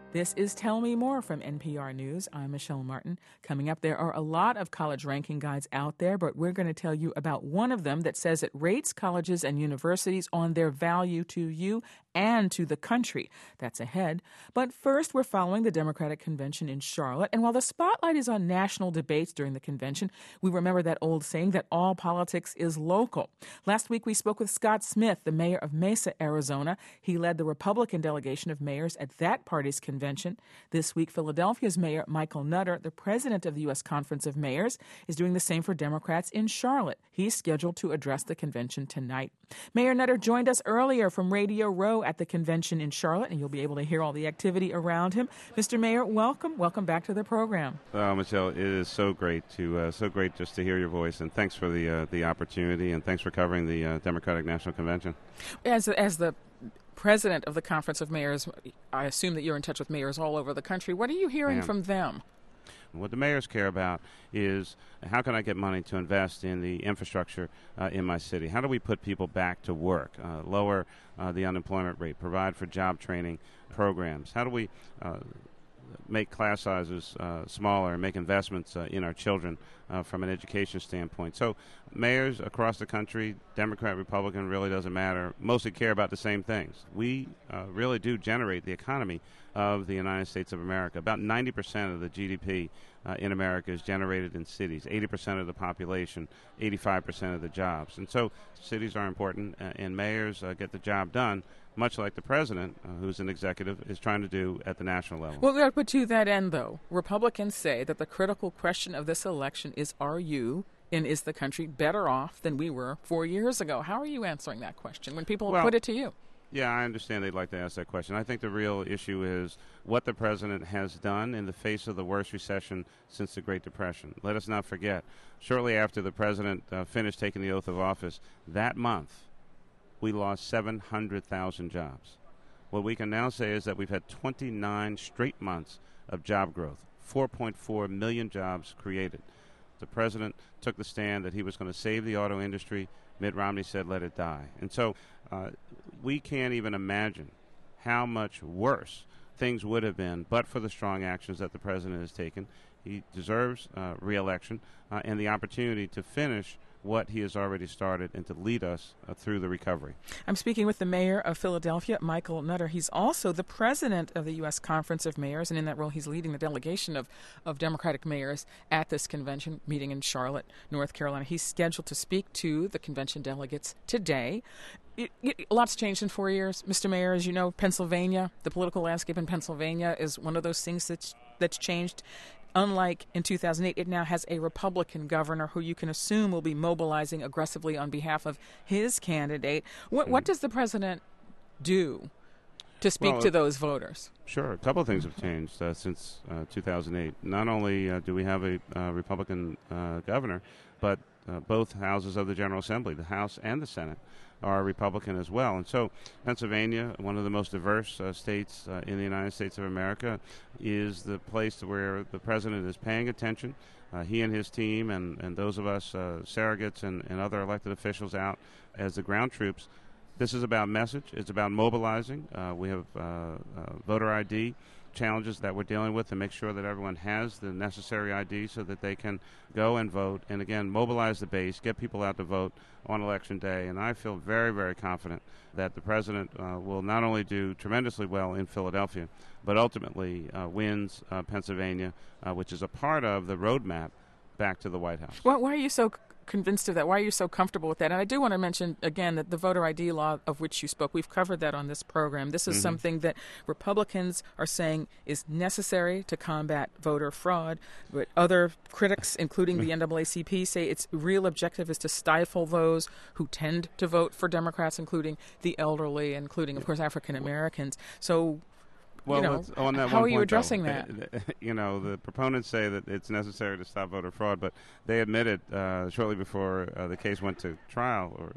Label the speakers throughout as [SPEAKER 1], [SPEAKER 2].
[SPEAKER 1] This is Tell Me More from NPR News. I'm Michelle Martin. Coming up, there are a lot of college ranking guides out there, but we're going to tell you about one of them that says it rates colleges and universities on their value to you and to the country. That's ahead. But first, we're following the Democratic Convention in Charlotte. And while the spotlight is on national debates during the convention, we remember that old saying that all politics is local. Last week, we spoke with Scott Smith, the mayor of Mesa, Arizona. He led the Republican delegation of mayors at that party's convention. This week, Philadelphia's Mayor Michael Nutter, the president of the U.S. Conference of Mayors, is doing the same for Democrats in Charlotte. He's scheduled to address the convention tonight. Mayor Nutter joined us earlier from Radio Row at the convention in Charlotte, and you'll be able to hear all the activity around him. Mr. Mayor, welcome. Welcome back to the program.
[SPEAKER 2] Michelle, it is so great just to hear your voice, and thanks for the opportunity, and thanks for covering the Democratic National Convention.
[SPEAKER 1] As the president of the Conference of Mayors, I assume that you're in touch with mayors all over the country. What are you hearing from them?
[SPEAKER 2] What the mayors care about is how can I get money to invest in the infrastructure in my city? How do we put people back to work, lower the unemployment rate, provide for job training programs? How do we make class sizes smaller and make investments in our children from an education standpoint? So mayors across the country, Democrat, Republican, really doesn't matter, mostly care about the same things. We really do generate the economy of the United States of America. About 90% of the GDP in America is generated in cities, 80% of the population, 85% of the jobs. And so cities are important, and mayors get the job done, much like the president, who's an executive, is trying to do at the national level.
[SPEAKER 1] Well, but to that end, though, Republicans say that the critical question of this election is, are you and is the country better off than we were 4 years ago? How are you answering that question when people put it to you?
[SPEAKER 2] Yeah, I understand they'd like to ask that question. I think the real issue is what the president has done in the face of the worst recession since the Great Depression. Let us not forget, shortly after the president finished taking the oath of office, that month, we lost 700,000 jobs. What we can now say is that we've had 29 straight months of job growth, 4.4 million jobs created. The president took the stand that he was going to save the auto industry. Mitt Romney said, let it die. And so we can't even imagine how much worse things would have been but for the strong actions that the president has taken. He deserves re-election and the opportunity to finish what he has already started and to lead us through the recovery.
[SPEAKER 1] I'm speaking with the mayor of Philadelphia, Michael Nutter. He's also the president of the U.S. Conference of Mayors, and in that role, he's leading the delegation of Democratic mayors at this convention meeting in Charlotte, North Carolina. He's scheduled to speak to the convention delegates today. A lot's changed in 4 years, Mr. Mayor. As you know, Pennsylvania, the political landscape in Pennsylvania is one of those things that's changed. Unlike in 2008, it now has a Republican governor who you can assume will be mobilizing aggressively on behalf of his candidate. What does the president do to speak to those voters?
[SPEAKER 2] Sure. A couple of things have changed since 2008. Not only do we have a Republican governor, but both houses of the General Assembly, the House and the Senate, are Republican as well. And so Pennsylvania, one of the most diverse states in the United States of America, is the place where the president is paying attention. He and his team and those of us surrogates and other elected officials out as the ground troops. This is about message. It's about mobilizing. We have voter ID challenges that we're dealing with to make sure that everyone has the necessary ID so that they can go and vote and, again, mobilize the base, get people out to vote on Election Day. And I feel very, very confident that the president will not only do tremendously well in Philadelphia, but ultimately wins Pennsylvania, which is a part of the roadmap back to the White House.
[SPEAKER 1] Why are you so convinced of that? Why are you so comfortable with that? And I do want to mention, again, that the voter ID law of which you spoke, we've covered that on this program. This is something that Republicans are saying is necessary to combat voter fraud. But other critics, including the NAACP, say its real objective is to stifle those who tend to vote for Democrats, including the elderly, including, of course, African Americans. So,
[SPEAKER 2] well, on that
[SPEAKER 1] how
[SPEAKER 2] one
[SPEAKER 1] are you
[SPEAKER 2] point,
[SPEAKER 1] addressing
[SPEAKER 2] though,
[SPEAKER 1] that?
[SPEAKER 2] The proponents say that it's necessary to stop voter fraud, but they admitted shortly before the case went to trial or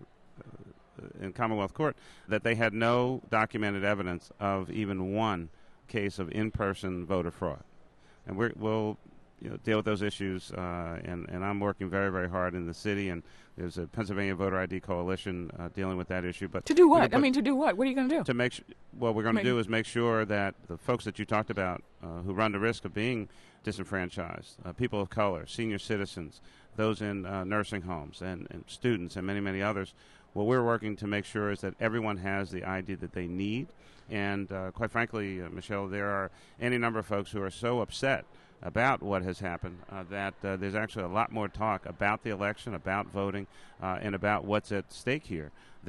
[SPEAKER 2] in Commonwealth Court that they had no documented evidence of even one case of in-person voter fraud. And we'll deal with those issues, and I'm working very, very hard in the city, and there's a Pennsylvania Voter ID Coalition dealing with that issue. But
[SPEAKER 1] to do what? To do what? What are you going to do?
[SPEAKER 2] To make what we're going to do is make sure that the folks that you talked about who run the risk of being disenfranchised, people of color, senior citizens, those in nursing homes, and students, and many, many others, what we're working to make sure is that everyone has the ID that they need. And quite frankly, Michelle, there are any number of folks who are so upset about what has happened that there's actually a lot more talk about the election, about voting, and about what's at stake here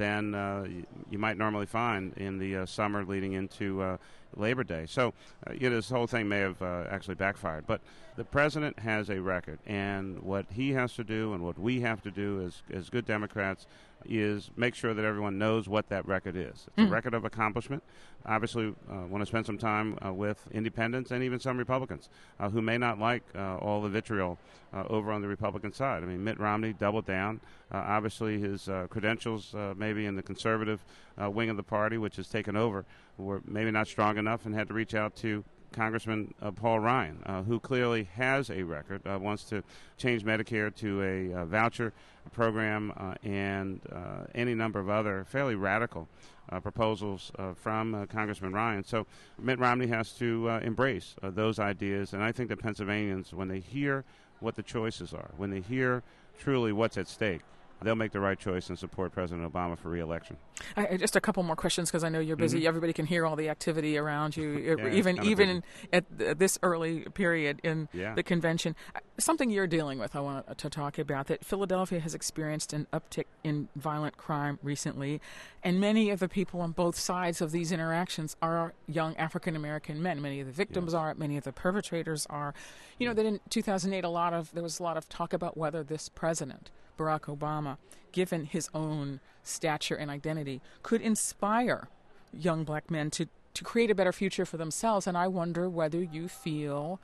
[SPEAKER 2] than you might normally find in the summer leading into Labor Day. So this whole thing may have actually backfired. But the president has a record, and what he has to do and what we have to do as good Democrats is make sure that everyone knows what that record is. It's a record of accomplishment. Obviously, want to spend some time with independents and even some Republicans who may not like all the vitriol over on the Republican side. I mean, Mitt Romney doubled down. Obviously, his credentials maybe in the conservative wing of the party, which has taken over, were maybe not strong enough and had to reach out to Congressman Paul Ryan, who clearly has a record, wants to change Medicare to a voucher program and any number of other fairly radical proposals from Congressman Ryan. So Mitt Romney has to embrace those ideas, and I think that Pennsylvanians, when they hear what the choices are, when they hear truly what's at stake, they'll make the right choice and support President Obama for re-election.
[SPEAKER 1] Just a couple more questions because I know you're busy. Everybody can hear all the activity around you,
[SPEAKER 2] Yeah,
[SPEAKER 1] even at this early period in the convention. Something you're dealing with I want to talk about, that Philadelphia has experienced an uptick in violent crime recently, and many of the people on both sides of these interactions are young African-American men. Many of the victims are, many of the perpetrators are. You know that in 2008 there was a lot of talk about whether this president, Barack Obama, given his own stature and identity, could inspire young black men to create a better future for themselves. And I wonder whether you feel,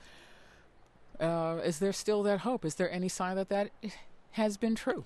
[SPEAKER 1] is there still that hope? Is there any sign that has been true?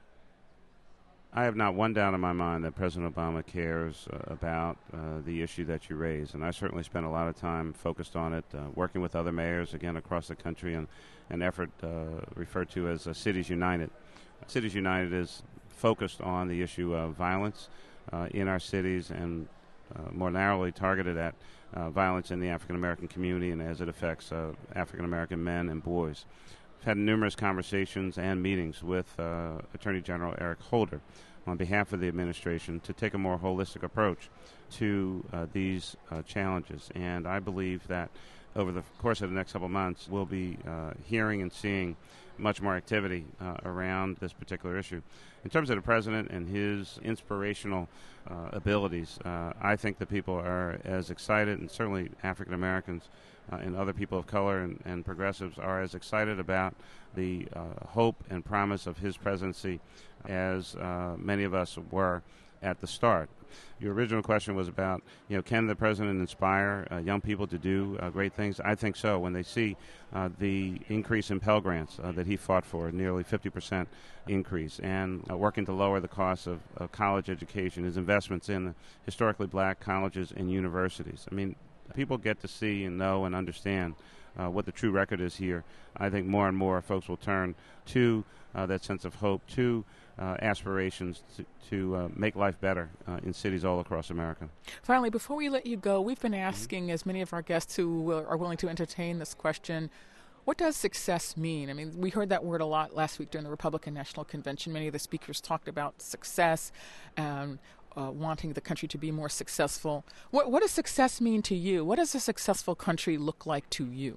[SPEAKER 2] I have not one doubt in my mind that President Obama cares about the issue that you raise, and I certainly spent a lot of time focused on it, working with other mayors, again, across the country, and an effort referred to as Cities United. Cities United is focused on the issue of violence in our cities and more narrowly targeted at violence in the African-American community and as it affects African-American men and boys. I've had numerous conversations and meetings with Attorney General Eric Holder on behalf of the administration to take a more holistic approach to these challenges. And I believe that over the course of the next couple of months, we'll be hearing and seeing much more activity around this particular issue. In terms of the president and his inspirational abilities, I think the people are as excited, and certainly African Americans and other people of color and progressives are as excited about the hope and promise of his presidency as many of us were at the start. Your original question was about, can the president inspire young people to do great things? I think so. When they see the increase in Pell Grants that he fought for, nearly 50% increase, and working to lower the cost of college education, his investments in historically black colleges and universities. I mean, people get to see and know and understand what the true record is here. I think more and more folks will turn to that sense of hope, to aspirations to make life better in cities all across America.
[SPEAKER 1] Finally, before we let you go, we've been asking, as many of our guests who are willing to entertain this question, what does success mean? I mean, we heard that word a lot last week during the Republican National Convention. Many of the speakers talked about success and wanting the country to be more successful. What does success mean to you? What does a successful country look like to you?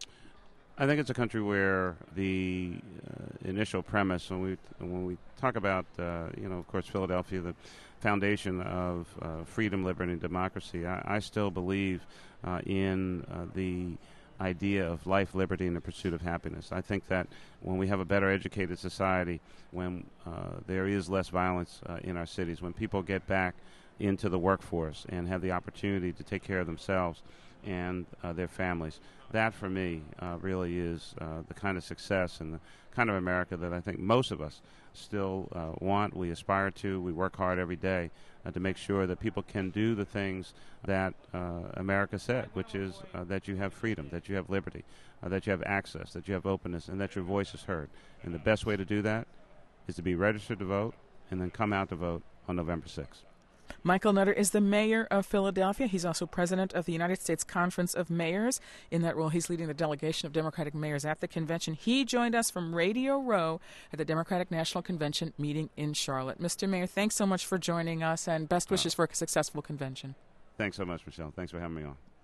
[SPEAKER 2] I think it's a country where the initial premise, when we talk about, of course, Philadelphia, the foundation of freedom, liberty, and democracy, I still believe in the idea of life, liberty, and the pursuit of happiness. I think that when we have a better educated society, when there is less violence in our cities, when people get back into the workforce and have the opportunity to take care of themselves and their families, that for me really is the kind of success and the kind of America that I think most of us still want, we aspire to, we work hard every day to make sure that people can do the things that America said, which is that you have freedom, that you have liberty, that you have access, that you have openness, and that your voice is heard. And the best way to do that is to be registered to vote and then come out to vote on November 6th.
[SPEAKER 1] Michael Nutter is the mayor of Philadelphia. He's also president of the United States Conference of Mayors. In that role, he's leading the delegation of Democratic mayors at the convention. He joined us from Radio Row at the Democratic National Convention meeting in Charlotte. Mr. Mayor, thanks so much for joining us, and best wishes for a successful convention.
[SPEAKER 2] Thanks so much, Michelle. Thanks for having me on.